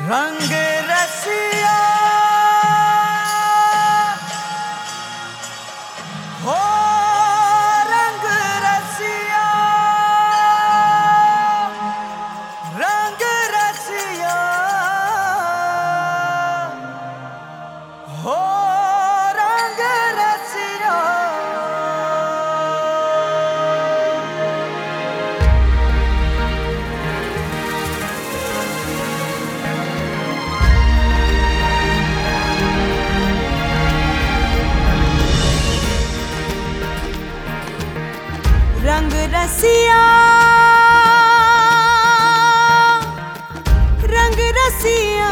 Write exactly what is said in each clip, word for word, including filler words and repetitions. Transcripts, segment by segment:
रंग रसिया हो, रंग रसिया, रंग रसिया हो, रंग रसिया। रंग रसिया, रंग रसिया,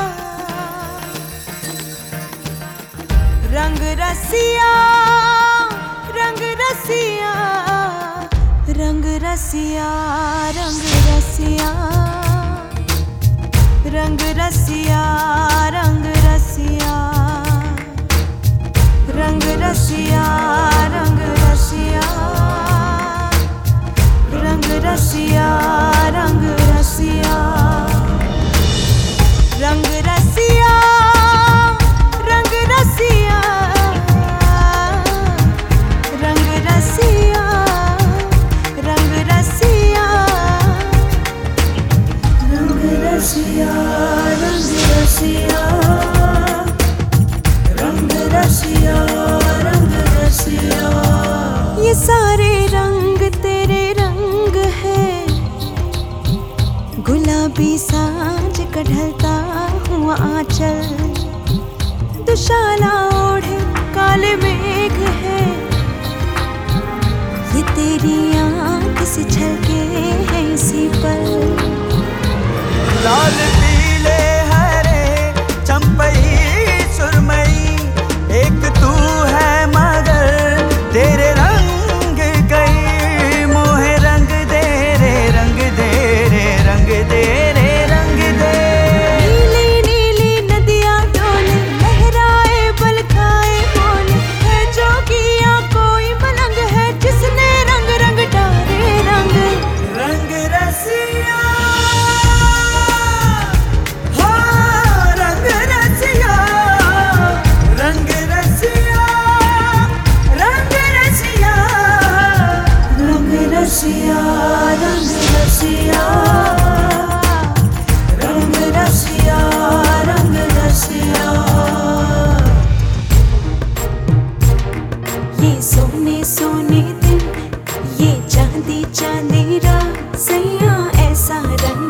रंग रसिया, रंग रसिया, रंग रसिया, रंग रसिया, रंग रसिया, रंग रसिया, रंग रसिया, रंग रसिया, रंग रसिया, रंग रसिया, रंग रसिया, रंग रसिया, रंग रसिया, रंग रसिया, रंग रसिया, रंग रसिया, रंग रसिया, रंग रसिया। ये सारे रंग तेरे रंग है, गुलाबी सांझ का ढलता हुआ आंचल, दुशाला ओढ़े काले मेघ है, ये तेरी आंख से झलके है इसी पल। लाल पीले हरे चंपई सुरमई, एक तू है मगर तेरे रंग कई, मोहे रंग दे रे, रंग दे रे, रंग दे रे, रंग दे। नीली नीली नदियाँ डोले, लहराए बल खाए बोले, है जोगिया कोई मलंग है जिसने रंग रंग डाले रंग। रंग रसिया हो, रंग रसिया, रंग रसिया, रंग रसिया, रंग रसिया, रंग रसिया, रंग रसिया, रंग रसिया। ये सोने सोने दिन, ये चांदी चांदी रात, सैया ऐसा रंग